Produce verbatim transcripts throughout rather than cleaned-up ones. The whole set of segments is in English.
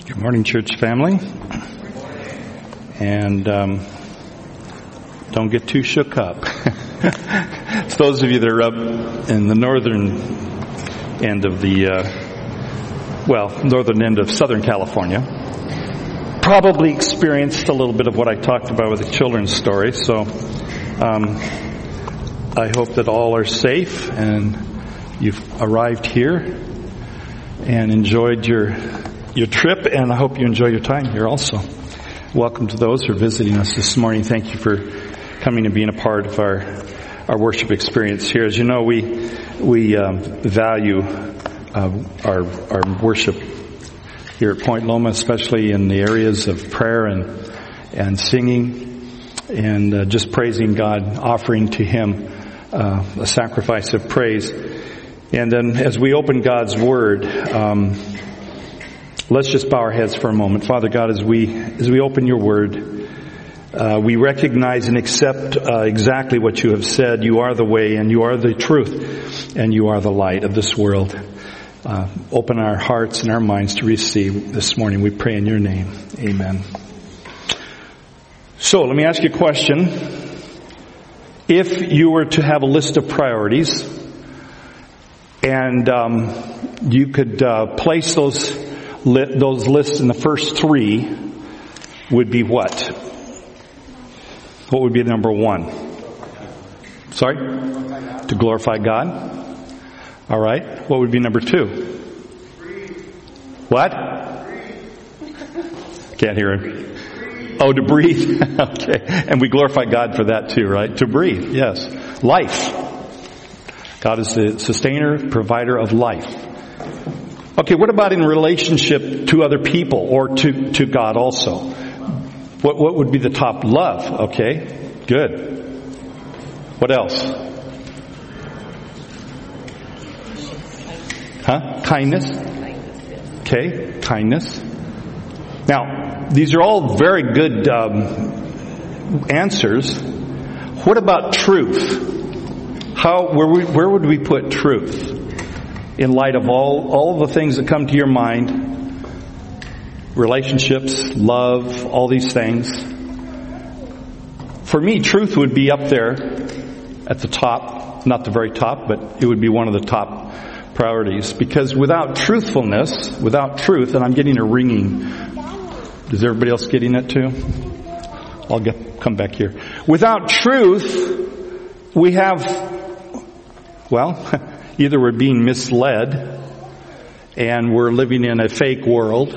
Good morning, church family. And um, don't get too shook up. It's those of you that are up in the northern end of the, uh, well, northern end of Southern California, probably experienced a little bit of what I talked about with the children's story. So um, I hope that all are safe and you've arrived here and enjoyed your your trip, and I hope you enjoy your time here also. Welcome to those who are visiting us this morning. Thank you for coming and being a part of our our worship experience here. As you know, we we um, value uh, our our worship here at Point Loma, especially in the areas of prayer and and singing and uh, just praising God, offering to Him uh, a sacrifice of praise. And then as we open God's Word, um, let's just bow our heads for a moment. Father God, as we as we open your Word, uh, we recognize and accept uh, exactly what you have said. You are the way, and you are the truth, and you are the light of this world. Uh, open our hearts and our minds to receive this morning. We pray in your name. Amen. So let me ask you a question. If you were to have a list of priorities, and um, you could uh, place those li- those lists in the first three, would be what? What would be number one? Sorry? To glorify God. All right. What would be number two? What? Can't hear him. Oh, to breathe. Okay. And we glorify God for that too, right? To breathe. Yes. Life. God is the sustainer, provider of life. Okay, what about in relationship to other people or to, to God also? What what would be the top? Love. Okay, good. What else? Huh? Kindness. Okay, kindness. Now, these are all very good um, answers. What about truth? How, where, we, where would we put truth in light of all, all the things that come to your mind? Relationships, love, all these things. For me, truth would be up there at the top, not the very top, but it would be one of the top priorities. Because without truthfulness, without truth, and I'm getting a ringing. Is everybody else getting it too? I'll get, come back here. Without truth, we have... Well, either we're being misled and we're living in a fake world,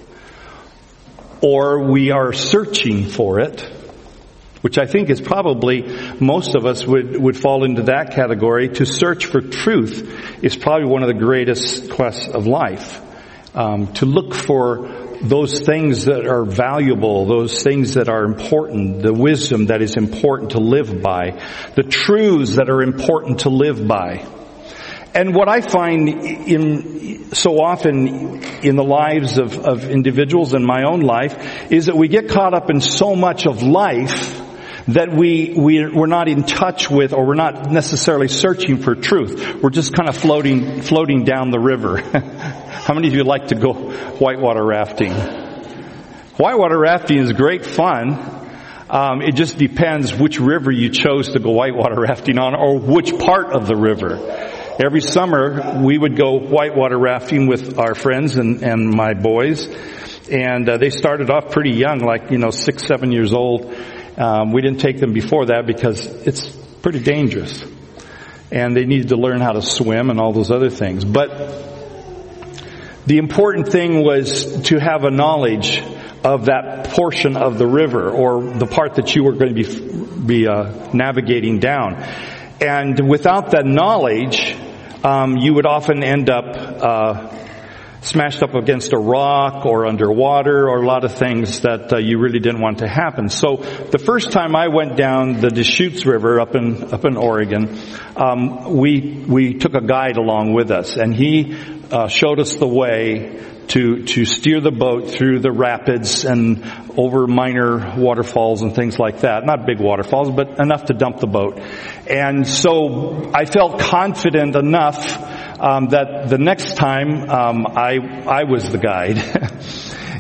or we are searching for it, which I think is probably most of us would, would fall into that category. To search for truth is probably one of the greatest quests of life. Um, to look for those things that are valuable, those things that are important, the wisdom that is important to live by, the truths that are important to live by. And what I find in so often in the lives of, of individuals and my own life is that we get caught up in so much of life that we, we, we're not in touch with, or we're not necessarily searching for truth. We're just kind of floating, floating down the river. How many of you like to go whitewater rafting? Whitewater rafting is great fun. Um, it just depends which river you chose to go whitewater rafting on, or which part of the river. Every summer we would go whitewater rafting with our friends and, and my boys, and uh, they started off pretty young, like you know six, seven years old. Um, we didn't take them before that because it's pretty dangerous, and they needed to learn how to swim and all those other things. But the important thing was to have a knowledge of that portion of the river, or the part that you were going to be be uh, navigating down. And without that knowledge, um, you would often end up uh, smashed up against a rock or underwater, or a lot of things that uh, you really didn't want to happen. So the first time I went down the Deschutes River up in up in Oregon, um, we we took a guide along with us, and he uh, showed us the way to to steer the boat through the rapids and over minor waterfalls and things like that. Not big waterfalls, but enough to dump the boat. And so I felt confident enough um, that the next time um, I I was the guide.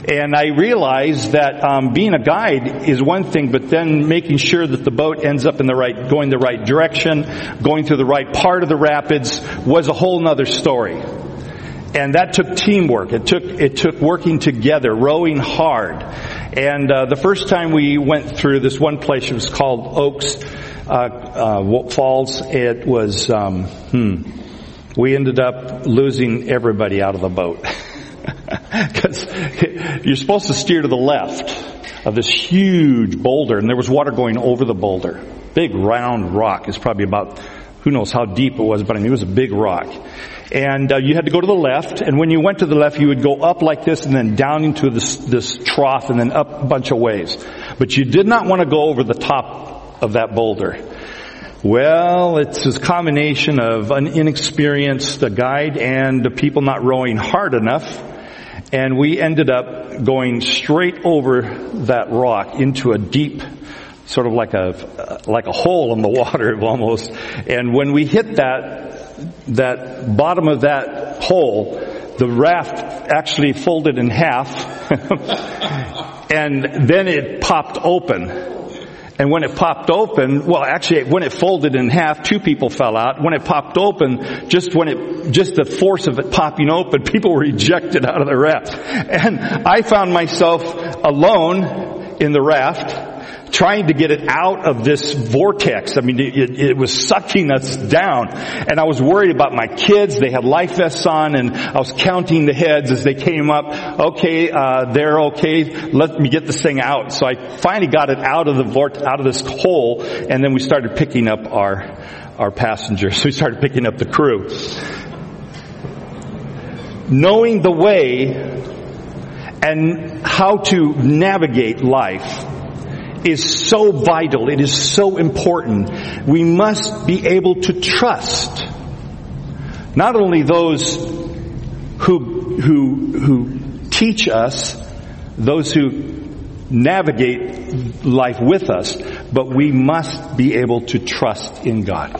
And I realized that um, being a guide is one thing, but then making sure that the boat ends up in the right, going the right direction, going through the right part of the rapids was a whole nother story. And that took teamwork. It took, it took working together, rowing hard. And uh, the first time we went through this one place, it was called Oaks uh, uh, Falls. It was, um, hmm, we ended up losing everybody out of the boat. Because you're supposed to steer to the left of this huge boulder, and there was water going over the boulder. Big round rock. It's probably about, who knows how deep it was, but I mean, it was a big rock. And uh, you had to go to the left, and when you went to the left, you would go up like this and then down into this, this trough and then up a bunch of ways. But you did not want to go over the top of that boulder. Well, it's this combination of an inexperienced guide and the people not rowing hard enough. And we ended up going straight over that rock into a deep, sort of like a, like a hole in the water almost. And when we hit that, that bottom of that hole, the raft actually folded in half. And then it popped open. And when it popped open, well, actually, when it folded in half, two people fell out. When it popped open, just when it, just the force of it popping open, people were ejected out of the raft. And I found myself alone in the raft, trying to get it out of this vortex. I mean, it, it was sucking us down. And I was worried about my kids. They had life vests on, and I was counting the heads as they came up. Okay, uh, they're okay. Let me get this thing out. So I finally got it out of the vort, out of this hole, and then we started picking up our, our passengers. So we started picking up the crew. Knowing the way and how to navigate life is so vital. It is so important. We must be able to trust not only those who who who teach us, those who navigate life with us, but we must be able to trust in God.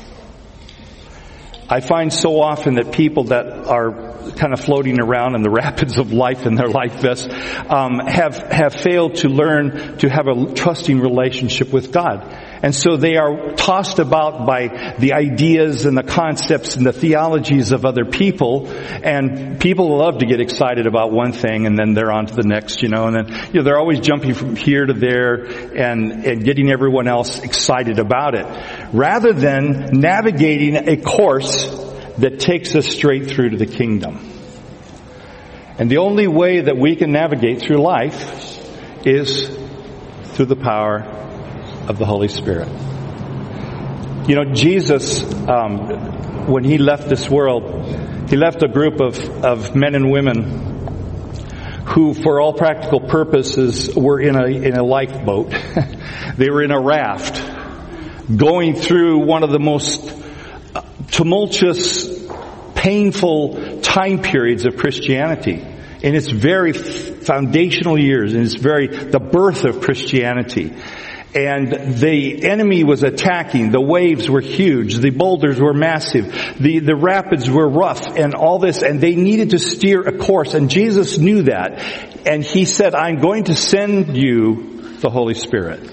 I find so often that people that are kind of floating around in the rapids of life in their life vests um, have have failed to learn to have a trusting relationship with God. And so they are tossed about by the ideas and the concepts and the theologies of other people. And people love to get excited about one thing and then they're on to the next, you know. And then, you know, they're always jumping from here to there and, and getting everyone else excited about it. Rather than navigating a course that takes us straight through to the kingdom. And the only way that we can navigate through life is through the power of the Holy Spirit. You know, Jesus, um, when he left this world, he left a group of, of men and women who, for all practical purposes, were in a in a lifeboat. They were in a raft, going through one of the most tumultuous, painful time periods of Christianity. In its very foundational years, in its very, the birth of Christianity. And the enemy was attacking. The waves were huge. The boulders were massive. The, the rapids were rough and all this. And they needed to steer a course. And Jesus knew that. And he said, I'm going to send you the Holy Spirit.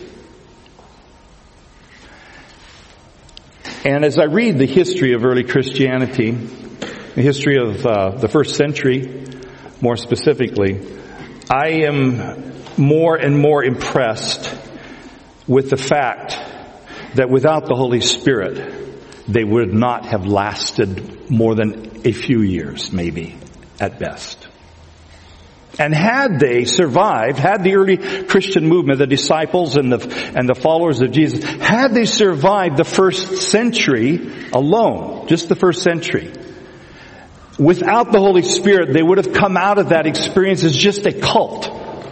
And as I read the history of early Christianity, the history of uh, the first century, more specifically, I am more and more impressed with the fact that without the Holy Spirit, they would not have lasted more than a few years, maybe, at best. And had they survived, had the early Christian movement, the disciples and the, and the followers of Jesus, had they survived the first century alone, just the first century, without the Holy Spirit, they would have come out of that experience as just a cult.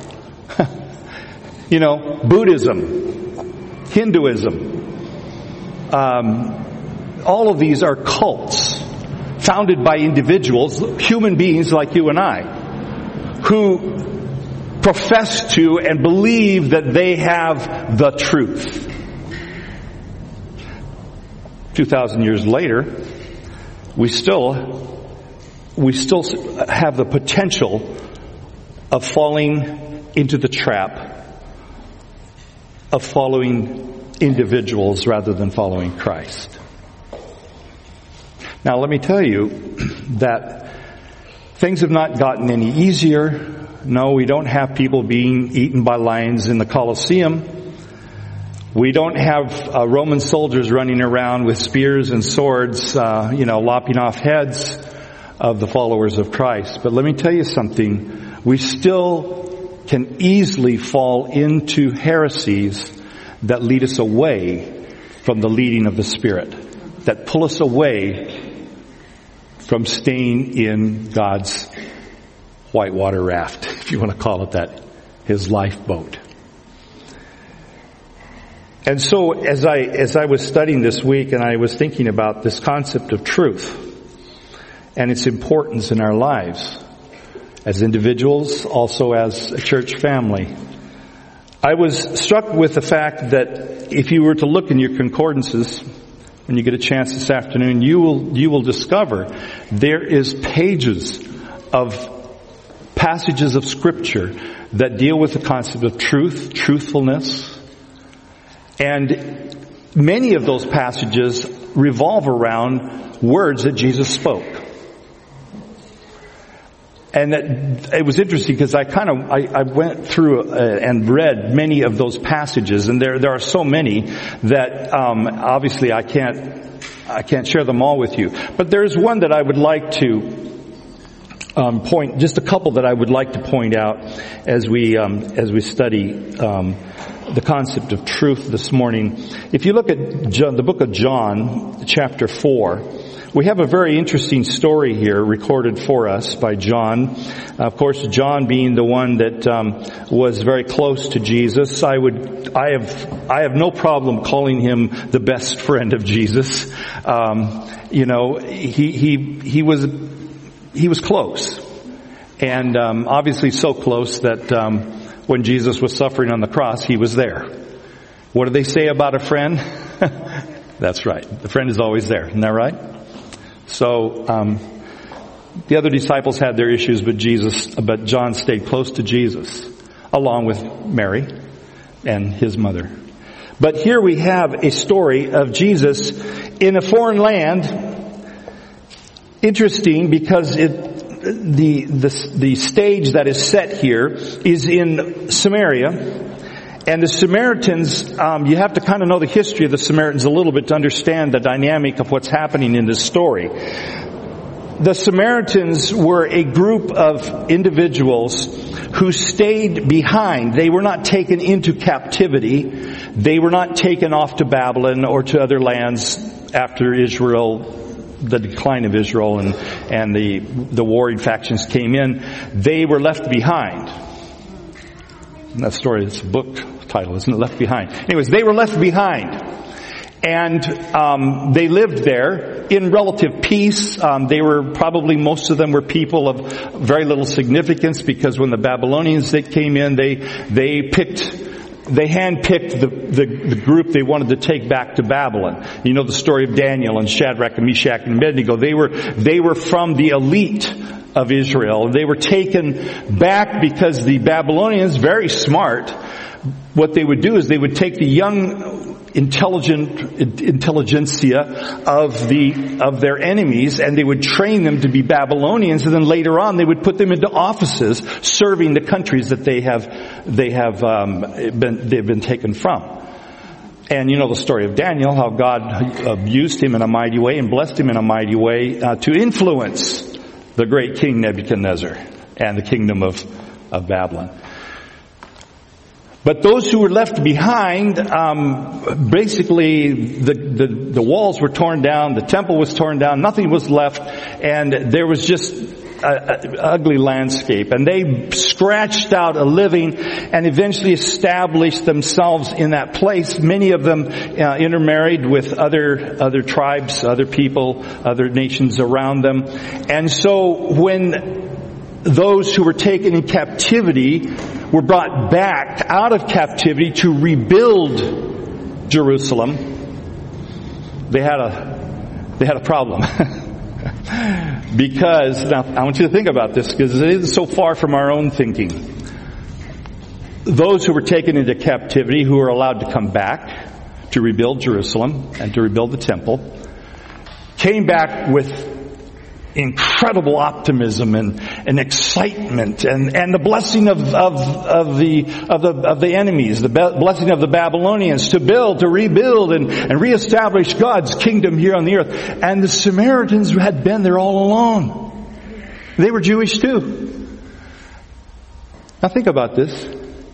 You know, Buddhism, Hinduism, um, all of these are cults founded by individuals, human beings like you and I, who profess to and believe that they have the truth. Two thousand years later, we still, we still have the potential of falling into the trap of following individuals rather than following Christ. Now, let me tell you that things have not gotten any easier. No, we don't have people being eaten by lions in the Colosseum. We don't have uh, Roman soldiers running around with spears and swords, uh, you know, lopping off heads of the followers of Christ. But let me tell you something. We still can easily fall into heresies that lead us away from the leading of the Spirit, that pull us away from staying in God's whitewater raft, if you want to call it that, His lifeboat. And so as I, as I was studying this week and I was thinking about this concept of truth and its importance in our lives as individuals, also as a church family, I was struck with the fact that if you were to look in your concordances, when you get a chance this afternoon, you will, you will discover there is pages of passages of Scripture that deal with the concept of truth, truthfulness. And many of those passages revolve around words that Jesus spoke. And that, it was interesting because I kind of, I, I went through uh, and read many of those passages, and there, there are so many that, um, obviously I can't, I can't share them all with you. But there's one that I would like to, um, point, just a couple that I would like to point out as we, um, as we study, um, the concept of truth this morning. If you look at John, the book of John, chapter four, we have a very interesting story here recorded for us by John. Of course, John being the one that um, was very close to Jesus. I would, I have, I have no problem calling him the best friend of Jesus. Um, you know, he he he was he was close, and um, obviously so close that um, when Jesus was suffering on the cross, he was there. What do they say about a friend? That's right. The friend is always there. Isn't that right? So, um, the other disciples had their issues, but Jesus, but John stayed close to Jesus, along with Mary and his mother. But here we have a story of Jesus in a foreign land. Interesting because it, the, the, the stage that is set here is in Samaria. And the Samaritans, um, you have to kind of know the history of the Samaritans a little bit to understand the dynamic of what's happening in this story. The Samaritans were a group of individuals who stayed behind. They were not taken into captivity. They were not taken off to Babylon or to other lands after Israel, the decline of Israel and, and the, the warring factions came in. They were left behind. And that story, it's a book title, isn't it? Left Behind. Anyways, they were left behind. And um, they lived there in relative peace. Um, they were probably, most of them were people of very little significance because when the Babylonians that came in, they they picked, they handpicked the, the, the group they wanted to take back to Babylon. You know the story of Daniel and Shadrach and Meshach and Abednego. They were they were from the elite of Israel. They were taken back because the Babylonians, very smart, what they would do is they would take the young, intelligent intelligentsia of the of their enemies, and they would train them to be Babylonians, and then later on they would put them into offices serving the countries that they have they have um, been they've been taken from. And you know the story of Daniel, how God used him in a mighty way and blessed him in a mighty way uh, to influence the great King Nebuchadnezzar and the kingdom of, of Babylon. But those who were left behind, um, basically the, the, the walls were torn down, the temple was torn down, nothing was left, and there was just an ugly landscape. And they scratched out a living and eventually established themselves in that place. Many of them uh, intermarried with other other tribes, other people, other nations around them. And so when those who were taken in captivity were brought back out of captivity to rebuild Jerusalem, they had a they had a problem. Because, now, I want you to think about this, because it is so far from our own thinking. Those who were taken into captivity, who were allowed to come back to rebuild Jerusalem and to rebuild the temple, came back with incredible optimism and, and excitement and, and the blessing of, of, of the, of the, of the enemies, the be- blessing of the Babylonians to build, to rebuild and, and reestablish God's kingdom here on the earth. And the Samaritans had been there all along. They were Jewish too. Now think about this.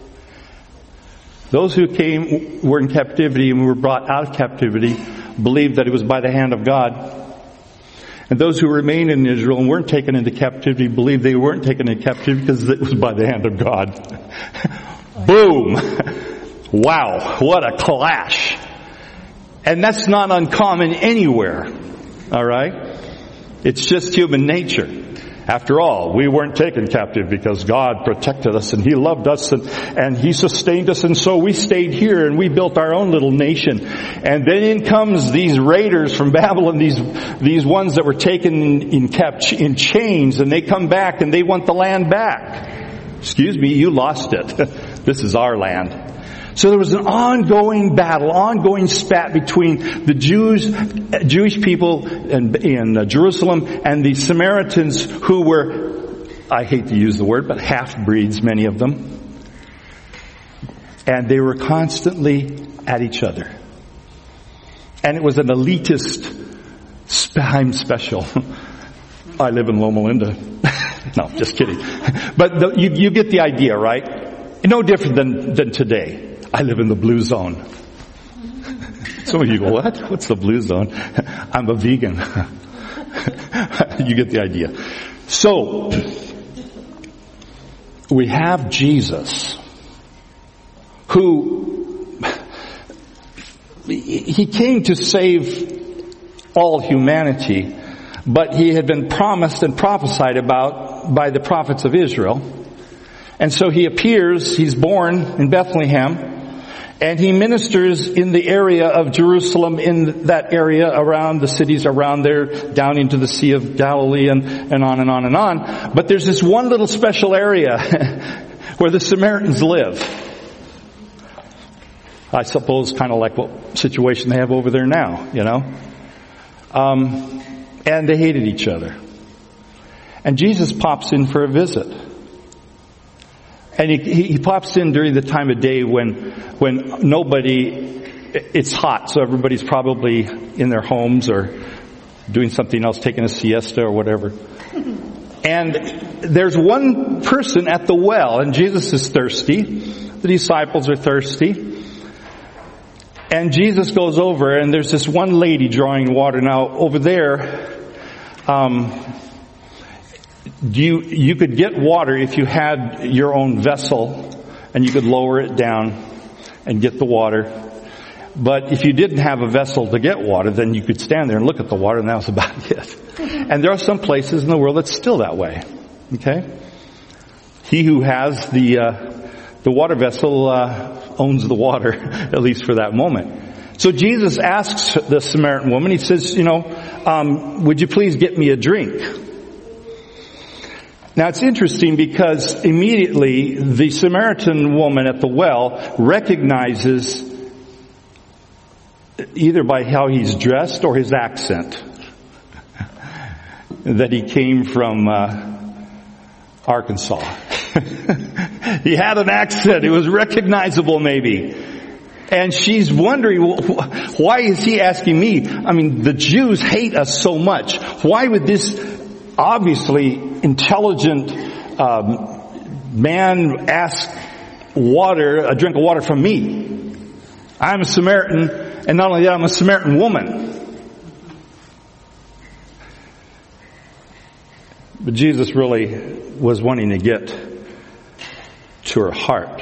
Those who came, were in captivity and were brought out of captivity believed that it was by the hand of God. And those who remained in Israel and weren't taken into captivity believed they weren't taken into captivity because it was by the hand of God. Boom! Wow, what a clash. And that's not uncommon anywhere. Alright? It's just human nature. After all, we weren't taken captive because God protected us and He loved us and, and He sustained us, and so we stayed here and we built our own little nation. And then in comes these raiders from Babylon, these these ones that were taken in, in, cap, in chains, and they come back and they want the land back. Excuse me, you lost it. This is our land. So there was an ongoing battle, ongoing spat between the Jews, Jewish people in, in Jerusalem and the Samaritans, who were, I hate to use the word, but half-breeds, many of them. And they were constantly at each other. And it was an elitist time special. I live in Loma Linda. No, just kidding. But the, you, you get the idea, right? No different than, than today. I live in the blue zone. Some of you go, what? What's the blue zone? I'm a vegan. You get the idea. So, we have Jesus, who, He came to save all humanity, but He had been promised and prophesied about by the prophets of Israel. And so He appears, He's born in Bethlehem, and He ministers in the area of Jerusalem, in that area around the cities around there, down into the Sea of Galilee and, and on and on and on. But there's this one little special area where the Samaritans live. I suppose kind of like what situation they have over there now, you know. Um, and they hated each other. And Jesus pops in for a visit. And he, he, he pops in during the time of day when, when nobody, it's hot, so everybody's probably in their homes or doing something else, taking a siesta or whatever. And there's one person at the well, and Jesus is thirsty. The disciples are thirsty. And Jesus goes over, and there's this one lady drawing water. Now, over there, um, You, you could get water if you had your own vessel, and you could lower it down and get the water. But if you didn't have a vessel to get water, then you could stand there and look at the water, and that was about it. And there are some places in the world that's still that way. Okay? He who has the, uh, the water vessel, uh, owns the water, at least for that moment. So Jesus asks the Samaritan woman, He says, you know, um, would you please get me a drink? Now it's interesting because immediately the Samaritan woman at the well recognizes, either by how he's dressed or his accent, that he came from uh, Arkansas. He had an accent. It was recognizable maybe. And she's wondering, why is he asking me? I mean, the Jews hate us so much. Why would this obviously intelligent um, man ask water, a drink of water from me? I'm a Samaritan, and not only that, I'm a Samaritan woman. But Jesus really was wanting to get to her heart.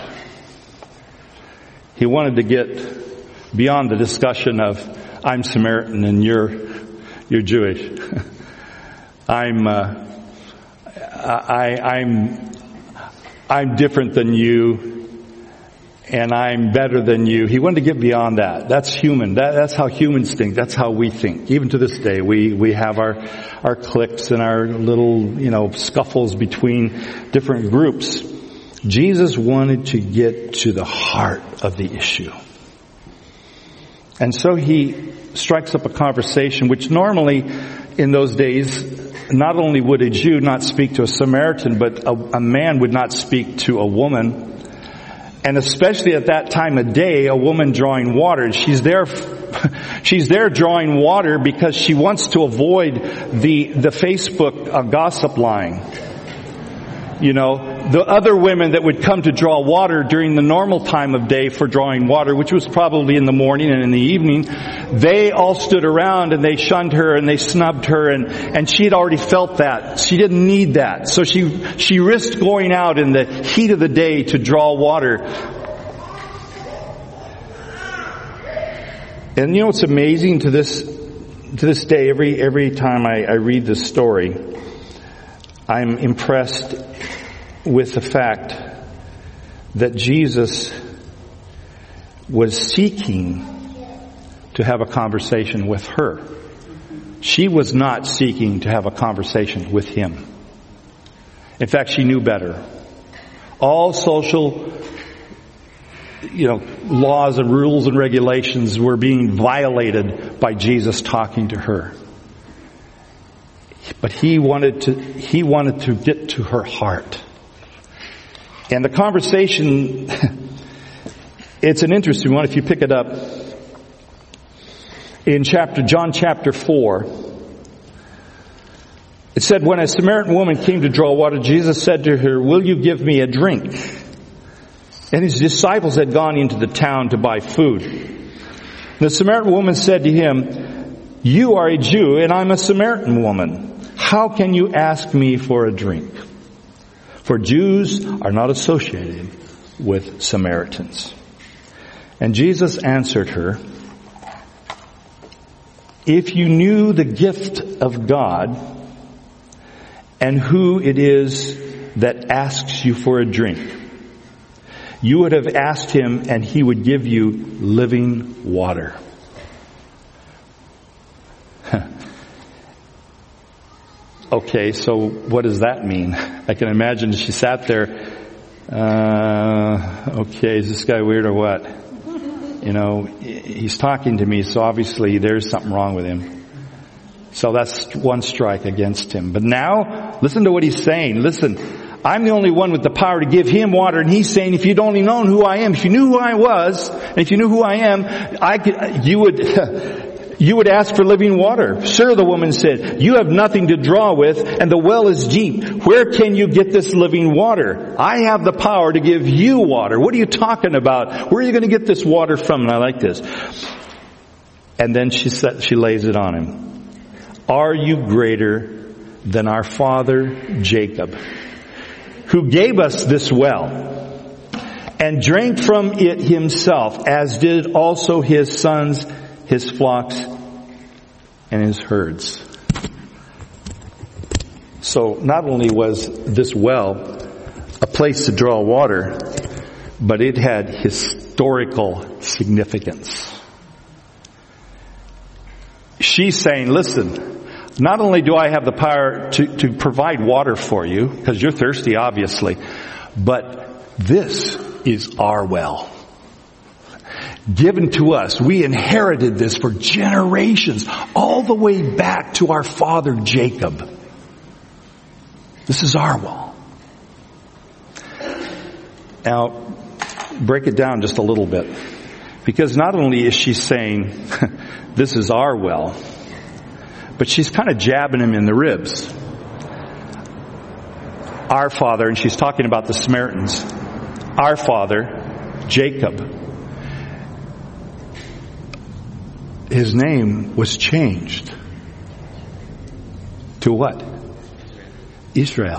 He wanted to get beyond the discussion of, I'm Samaritan and you're you're Jewish. I'm uh, I, I'm I'm different than you, and I'm better than you. He wanted to get beyond that. That's human. That, that's how humans think. That's how we think. Even to this day, we, we have our, our cliques and our little, you know, scuffles between different groups. Jesus wanted to get to the heart of the issue. And so he strikes up a conversation which normally in those days, not only would a Jew not speak to a Samaritan, but a, a man would not speak to a woman. And especially at that time of day, a woman drawing water, she's there, she's there drawing water because she wants to avoid the, the Facebook uh, gossip line. You know, the other women that would come to draw water during the normal time of day for drawing water, which was probably in the morning and in the evening, they all stood around and they shunned her and they snubbed her, and, and she had already felt that. She didn't need that. So she, she risked going out in the heat of the day to draw water. And you know what's amazing to this, to this day, every, every time I, I read this story, I'm impressed with the fact that Jesus was seeking to have a conversation with her. She was not seeking to have a conversation with him. In fact, she knew better. All social, you know, laws and rules and regulations were being violated by Jesus talking to her. But he wanted to, he wanted to get to her heart. And the conversation, it's an interesting one if you pick it up in chapter, John chapter four. It said, when a Samaritan woman came to draw water, Jesus said to her, "Will you give me a drink?" And his disciples had gone into the town to buy food. The Samaritan woman said to him, "You are a Jew and I'm a Samaritan woman. How can you ask me for a drink?" For Jews are not associated with Samaritans. And Jesus answered her, "If you knew the gift of God and who it is that asks you for a drink, you would have asked him and he would give you living water." Okay, so what does that mean? I can imagine she sat there, uh, okay, is this guy weird or what? You know, he's talking to me, so obviously there's something wrong with him. So that's one strike against him. But now, listen to what he's saying. Listen, I'm the only one with the power to give him water, and he's saying, if you'd only known who I am, if you knew who I was, and if you knew who I am, I could, you would... You would ask for living water. "Sir," the woman said, "you have nothing to draw with, and the well is deep. Where can you get this living water? I have the power to give you water. What are you talking about? Where are you going to get this water from?" And I like this. And then she said, she lays it on him. "Are you greater than our father Jacob, who gave us this well and drank from it himself, as did also his sons, his flocks, and his herds?" So not only was this well a place to draw water, but it had historical significance. She's saying, listen, not only do I have the power to, to provide water for you, because you're thirsty obviously, but this is our well. Given to us. We inherited this for generations, all the way back to our father Jacob. This is our well. Now, break it down just a little bit. Because not only is she saying, this is our well, but she's kind of jabbing him in the ribs. Our father, and she's talking about the Samaritans, our father, Jacob, his name was changed to what? Israel.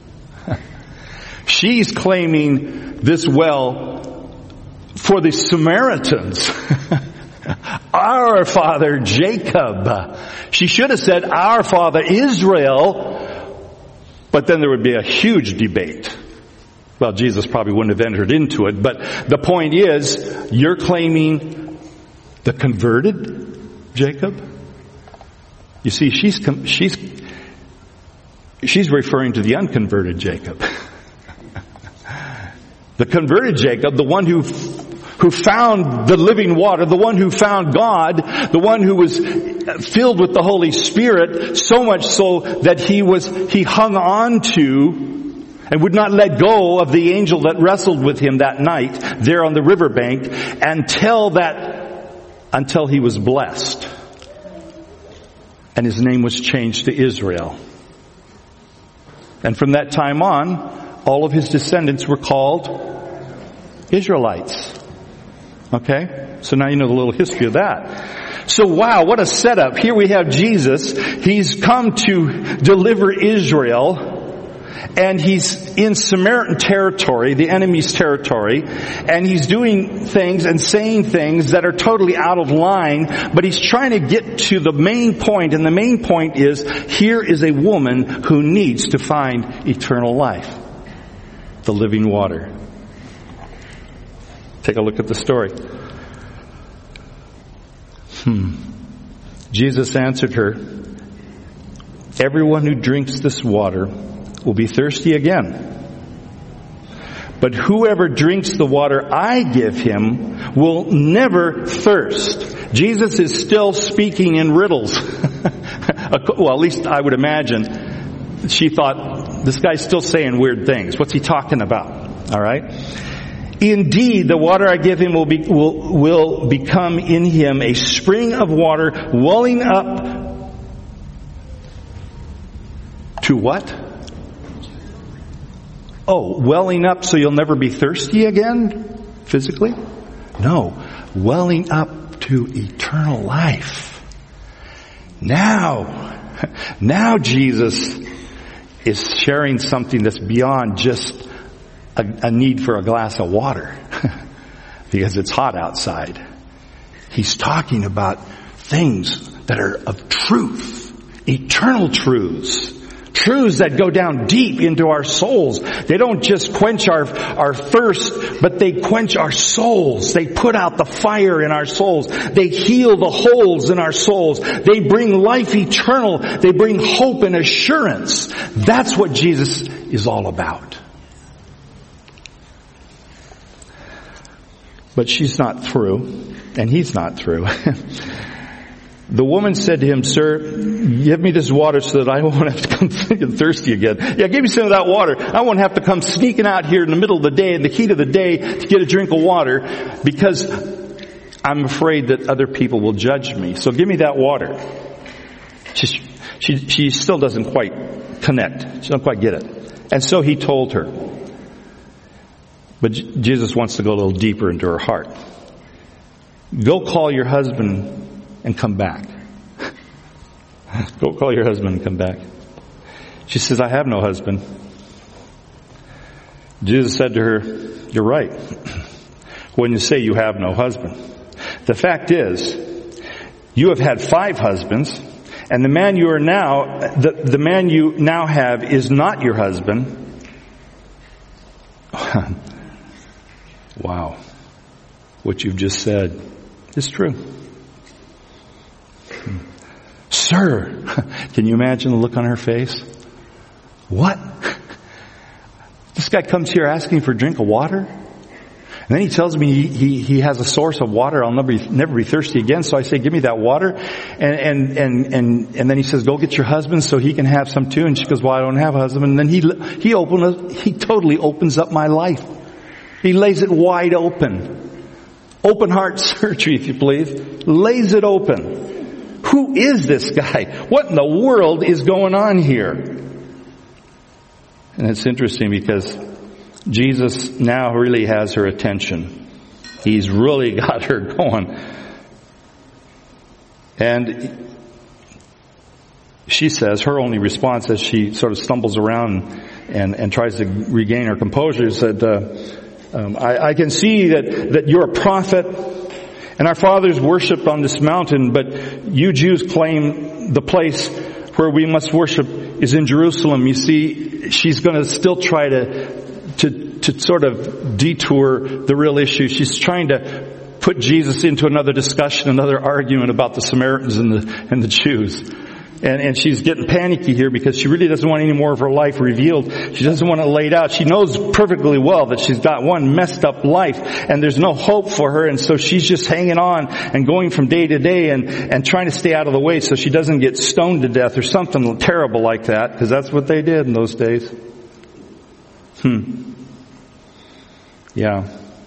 She's claiming this well for the Samaritans. Our father Jacob. She should have said our father Israel, but then there would be a huge debate. Well, Jesus probably wouldn't have entered into it, but the point is, you're claiming the converted Jacob? You see, she's, she's, she's referring to the unconverted Jacob. The converted Jacob, the one who who found the living water, the one who found God, the one who was filled with the Holy Spirit, so much so that he was, he hung on to and would not let go of the angel that wrestled with him that night there on the riverbank until that, until he was blessed. And his name was changed to Israel. And from that time on, all of his descendants were called Israelites. Okay? So now you know the little history of that. So wow, what a setup. Here we have Jesus. He's come to deliver Israel. And he's in Samaritan territory, the enemy's territory. And he's doing things and saying things that are totally out of line. But he's trying to get to the main point. And the main point is, here is a woman who needs to find eternal life. The living water. Take a look at the story. Hmm. Jesus answered her, everyone who drinks this water will be thirsty again. But whoever drinks the water I give him will never thirst. Jesus is still speaking in riddles. Well, at least I would imagine. She thought, this guy's still saying weird things. What's he talking about? All right? Indeed, the water I give him will be, will, will become in him a spring of water welling up to what? Oh, welling up so you'll never be thirsty again? Physically? No. Welling up to eternal life. Now, now Jesus is sharing something that's beyond just A, a need for a glass of water because it's hot outside. He's talking about things that are of truth, eternal truths, truths that go down deep into our souls. They don't just quench our, our thirst, but they quench our souls. They put out the fire in our souls. They heal the holes in our souls. They bring life eternal. They bring hope and assurance. That's what Jesus is all about. But she's not through, and he's not through. The woman said to him, sir, give me this water so that I won't have to come thinking thirsty again. Yeah, give me some of that water. I won't have to come sneaking out here in the middle of the day, in the heat of the day, to get a drink of water, because I'm afraid that other people will judge me. So give me that water. She, she, she still doesn't quite connect. She doesn't quite get it. And so he told her. But Jesus wants to go a little deeper into her heart. Go call your husband and come back. Go call your husband and come back. She says, I have no husband. Jesus said to her, you're right when you say you have no husband. The fact is, you have had five husbands, and the man you are now, the, the man you now have is not your husband. Wow. What you've just said is true. Sir, can you imagine the look on her face? What? This guy comes here asking for a drink of water? And then he tells me he, he, he has a source of water. I'll never be, never be thirsty again. So I say, give me that water. And, and, and, and, and then he says, go get your husband so he can have some too. And she goes, well, I don't have a husband. And then he, he opened, he totally opens up my life. He lays it wide open. Open heart surgery, if you please. Lays it open. Who is this guy? What in the world is going on here? And it's interesting because Jesus now really has her attention. He's really got her going. And she says, her only response as she sort of stumbles around and, and tries to regain her composure, said, uh, Um, I, I can see that, that you're a prophet, and our fathers worshipped on this mountain, but you Jews claim the place where we must worship is in Jerusalem. You see, she's going to still try to, to, to sort of detour the real issue. She's trying to put Jesus into another discussion, another argument about the Samaritans and the, and the Jews. And, and she's getting panicky here because she really doesn't want any more of her life revealed. She doesn't want it laid out. She knows perfectly well that she's got one messed up life and there's no hope for her. And so she's just hanging on and going from day to day and, and trying to stay out of the way so she doesn't get stoned to death or something terrible like that, because that's what they did in those days. Hmm. Yeah.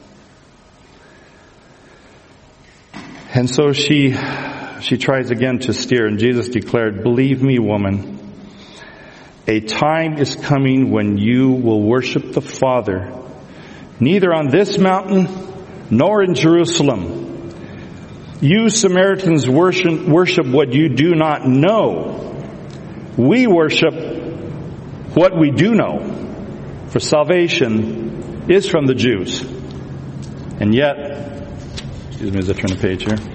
And so she, she tries again to steer, and Jesus declared, "Believe me, woman, a time is coming when you will worship the Father, neither on this mountain nor in Jerusalem. You Samaritans worship, worship what you do not know. We worship what we do know, for salvation is from the Jews." And yet, excuse me as I turn the page here.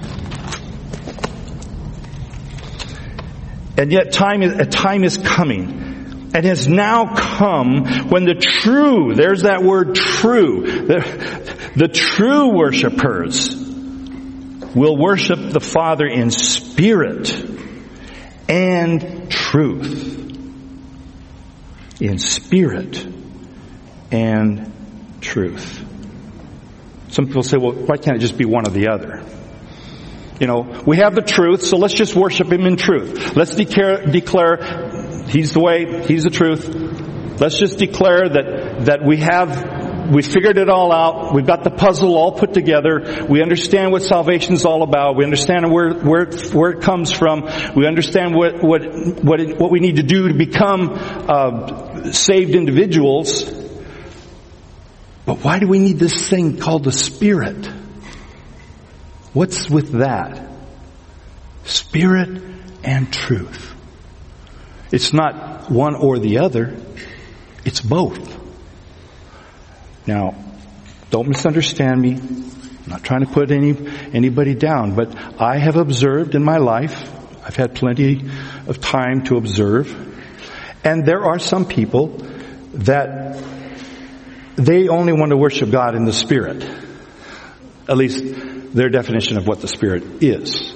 And yet time is, a time is coming, and has now come, when the true, there's that word true, the, the true worshipers will worship the Father in spirit and truth. In spirit and truth. Some people say, well, why can't it just be one or the other? You know, we have the truth, so let's just worship Him in truth. Let's declare, declare He's the way, He's the truth. Let's just declare that, that we have, we figured it all out. We've got the puzzle all put together. We understand what salvation is all about. We understand where, where, where it comes from. We understand what, what, what, it, what we need to do to become, uh, saved individuals. But why do we need this thing called the Spirit? What's with that? Spirit and truth. It's not one or the other. It's both. Now, don't misunderstand me. I'm not trying to put any anybody down, but I have observed in my life, I've had plenty of time to observe, and there are some people that they only want to worship God in the Spirit. At least their definition of what the Spirit is.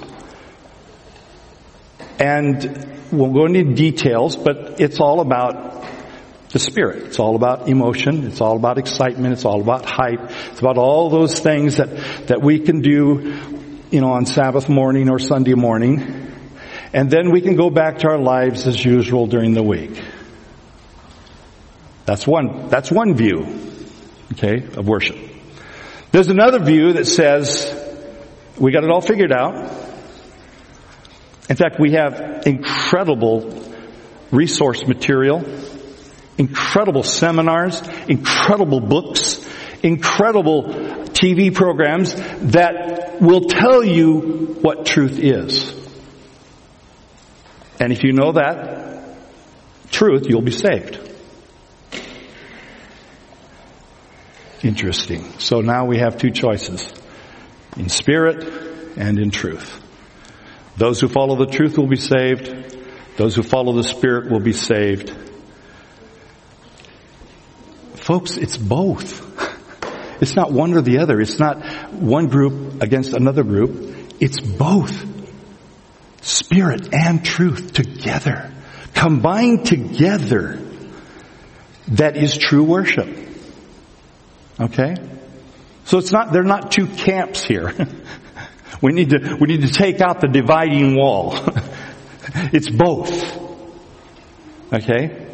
And we'll go into details, but it's all about the Spirit. It's all about emotion. It's all about excitement. It's all about hype. It's about all those things that, that we can do, you know, on Sabbath morning or Sunday morning. And then we can go back to our lives as usual during the week. That's one, that's one view, okay, of worship. There's another view that says we got it all figured out. In fact, we have incredible resource material, incredible seminars, incredible books, incredible T V programs that will tell you what truth is. And if you know that truth, you'll be saved. Interesting. So now we have two choices. In spirit and in truth. Those who follow the truth will be saved. Those who follow the Spirit will be saved. Folks, it's both. It's not one or the other. It's not one group against another group. It's both. Spirit and truth together. Combined together. That is true worship. Okay? So it's not, they're not two camps here. We need to, we need to take out the dividing wall. It's both. Okay?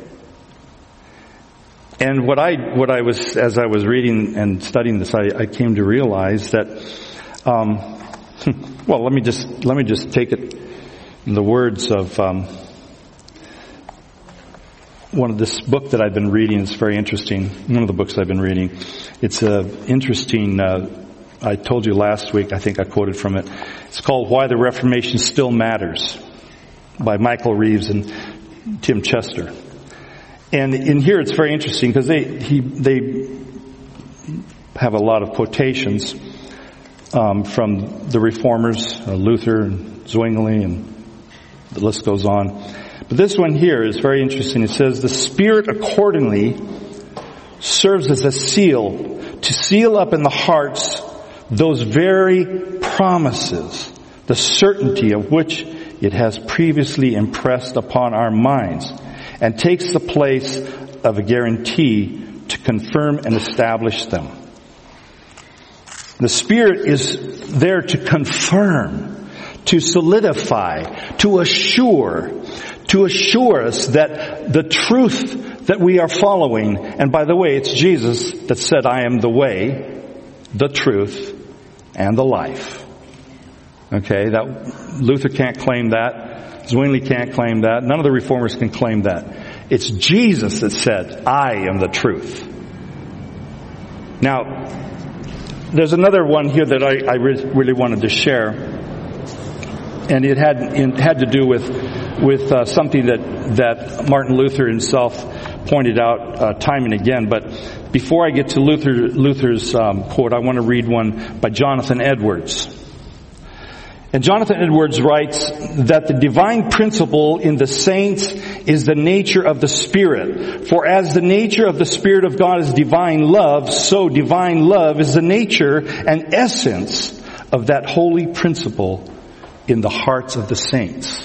And what I, what I was, as I was reading and studying this, I, I came to realize that, um, well, let me just, let me just take it in the words of, um, one of this book that I've been reading. It's very interesting. One of the books I've been reading. It's a interesting, uh, I told you last week, I think I quoted from it. It's called Why the Reformation Still Matters by Michael Reeves and Tim Chester. And in here it's very interesting because they, he, they have a lot of quotations, um, from the Reformers, uh, Luther and Zwingli, and the list goes on. But this one here is very interesting. It says, the Spirit accordingly serves as a seal to seal up in the hearts those very promises, the certainty of which it has previously impressed upon our minds, and takes the place of a guarantee to confirm and establish them. The Spirit is there to confirm, to solidify, to assure, to assure us that the truth that we are following, and by the way, it's Jesus that said, I am the way, the truth, and the life. Okay, that Luther can't claim that. Zwingli can't claim that. None of the reformers can claim that. It's Jesus that said, I am the truth. Now, there's another one here that I, I really wanted to share, and it had it had to do with with uh, something that that Martin Luther himself pointed out uh, time and again. But before I get to Luther Luther's um, quote, I want to read one by Jonathan Edwards. And Jonathan Edwards writes that the divine principle in the saints is the nature of the Spirit. For as the nature of the Spirit of God is divine love, so divine love is the nature and essence of that holy principle in the hearts of the saints.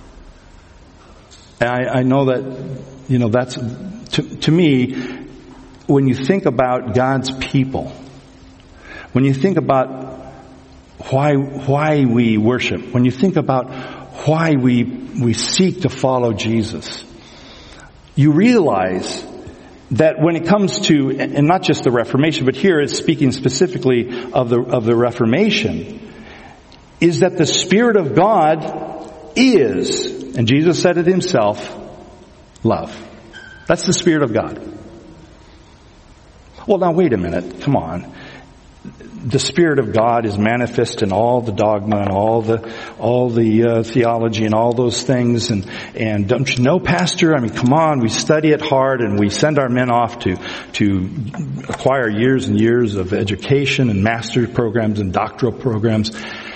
And I, I know that, you know, that's, to, to me, when you think about God's people, when you think about Why, why we worship, when you think about why we, we seek to follow Jesus, you realize that when it comes to, and not just the Reformation, but here it's speaking specifically of the, of the Reformation, is that the Spirit of God is, and Jesus said it himself, love. That's the Spirit of God. Well, now wait a minute, come on. The Spirit of God is manifest in all the dogma and all the all the uh, theology and all those things. And and don't you know, Pastor? I mean, come on, we study it hard and we send our men off to to acquire years and years of education and master's programs and doctoral programs.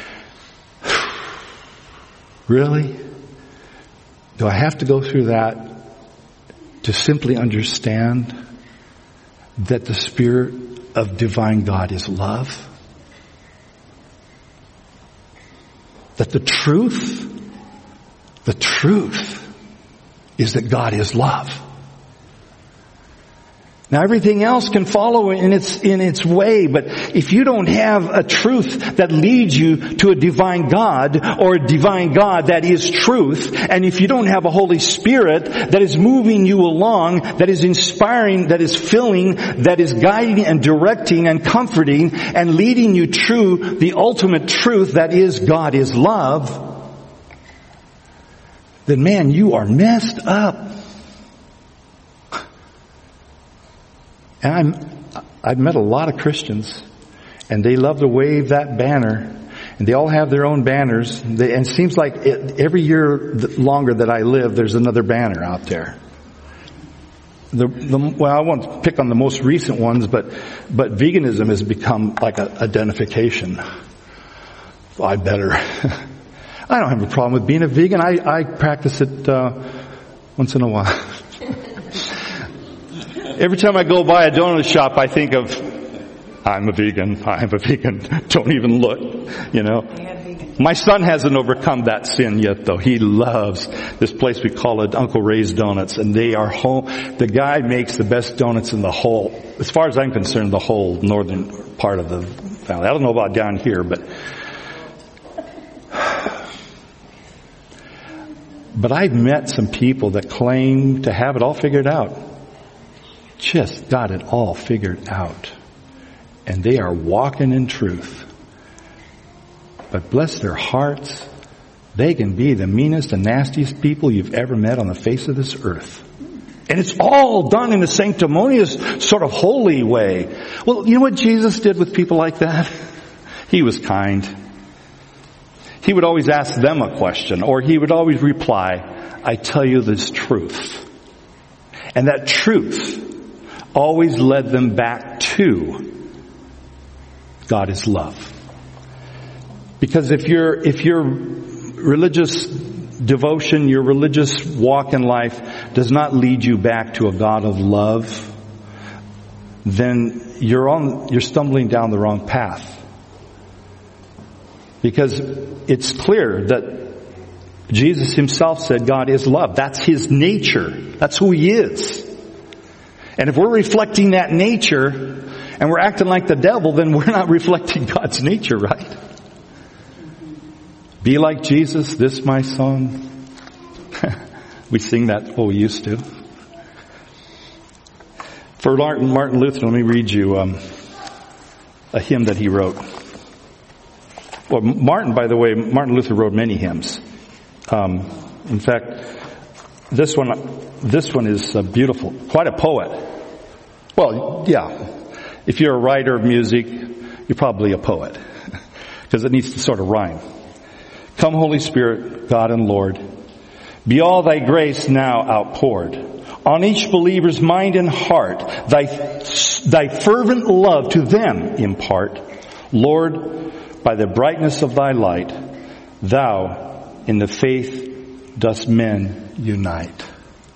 Really? Do I have to go through that to simply understand that the Spirit of divine God is love? That the truth, the truth is that God is love. Now everything else can follow in its, in its way, but if you don't have a truth that leads you to a divine God, or a divine God that is truth, and if you don't have a Holy Spirit that is moving you along, that is inspiring, that is filling, that is guiding and directing and comforting and leading you to the ultimate truth that is God is love, then man, you are messed up. And I'm, I've met a lot of Christians, and they love to wave that banner, and they all have their own banners, they, and it seems like it, every year longer that I live, there's another banner out there. The, the, well, I won't pick on the most recent ones, but, but veganism has become like an identification. Well, I better. I don't have a problem with being a vegan. I, I practice it uh, once in a while. Every time I go by a donut shop, I think of, I'm a vegan, I'm a vegan, don't even look, you know. My son hasn't overcome that sin yet, though. He loves this place we call it Uncle Ray's Donuts, and they are home. The guy makes the best donuts in the whole, as far as I'm concerned, the whole northern part of the valley. I don't know about down here, but but I've met some people that claim to have it all figured out. Just got it all figured out. And they are walking in truth. But bless their hearts, they can be the meanest and nastiest people you've ever met on the face of this earth. And it's all done in a sanctimonious, sort of holy way. Well, you know what Jesus did with people like that? He was kind. He would always ask them a question, or he would always reply, I tell you this truth. And that truth always led them back to God is love. Because if your if your religious devotion, your religious walk in life does not lead you back to a God of love, then you're on, you're stumbling down the wrong path. Because it's clear that Jesus himself said God is love. That's his nature. That's who he is. And if we're reflecting that nature and we're acting like the devil, then we're not reflecting God's nature, right? Be like Jesus, this my song. We sing that, well, we used to. For Martin, Martin Luther, let me read you um, a hymn that he wrote. Well, Martin, by the way, Martin Luther wrote many hymns. Um, in fact, this one, this one is uh, beautiful. Quite a poet. Well, yeah. If you're a writer of music, you're probably a poet. Because it needs to sort of rhyme. Come, Holy Spirit, God and Lord, be all thy grace now outpoured. On each believer's mind and heart, thy, thy fervent love to them impart. Lord, by the brightness of thy light, thou in the faith dost men unite.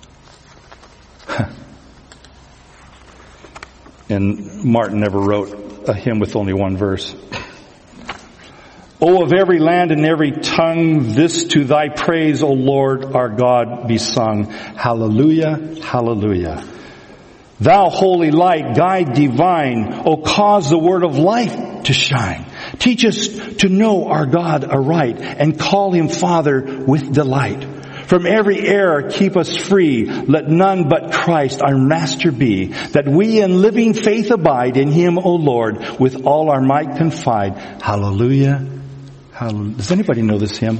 And Martin never wrote a hymn with only one verse. O of every land and every tongue, this to thy praise, O Lord, our God, be sung. Hallelujah, hallelujah. Thou holy light, guide divine, O cause the word of life to shine. Teach us to know our God aright and call him Father with delight. From every error keep us free. Let none but Christ our Master be. That we in living faith abide in him, O Lord, with all our might confide. Hallelujah. Hallelujah. Does anybody know this hymn?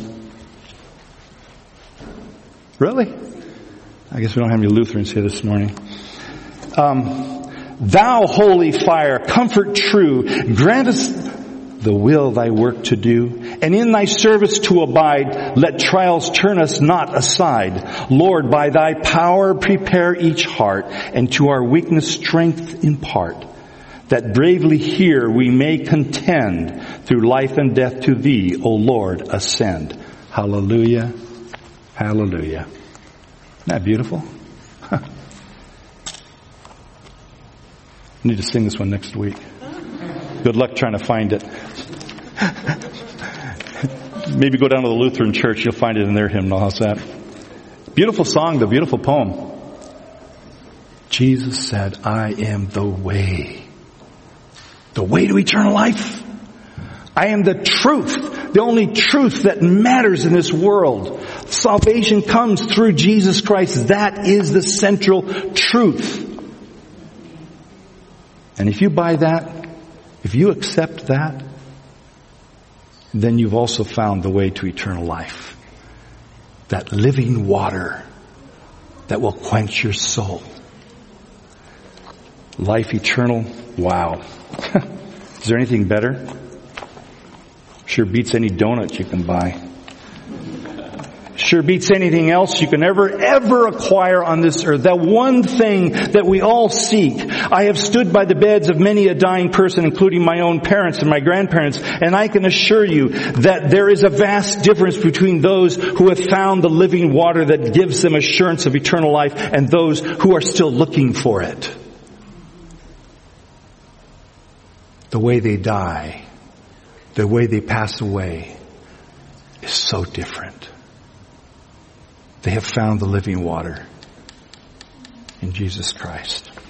Really? I guess we don't have any Lutherans here this morning. Um, Thou holy fire, comfort true, grant us the will thy work to do, and in thy service to abide. Let trials turn us not aside. Lord, by thy power prepare each heart, and to our weakness strength impart, that bravely here we may contend, through life and death to thee, O Lord, ascend. Hallelujah, hallelujah. Isn't that beautiful? Huh. I need to sing this one next week. Good luck trying to find it. Maybe go down to the Lutheran church, you'll find it in their hymnal. How's that? Beautiful song, the beautiful poem. Jesus said, I am the way. The way to eternal life. I am the truth. The only truth that matters in this world. Salvation comes through Jesus Christ. That is the central truth. And if you buy that, if you accept that, then you've also found the way to eternal life. That living water that will quench your soul. Life eternal, wow. Is there anything better? Sure beats any donut you can buy. Sure beats anything else you can ever, ever acquire on this earth. That one thing that we all seek. I have stood by the beds of many a dying person, including my own parents and my grandparents, and I can assure you that there is a vast difference between those who have found the living water that gives them assurance of eternal life and those who are still looking for it. The way they die, the way they pass away is so different. They have found the living water in Jesus Christ.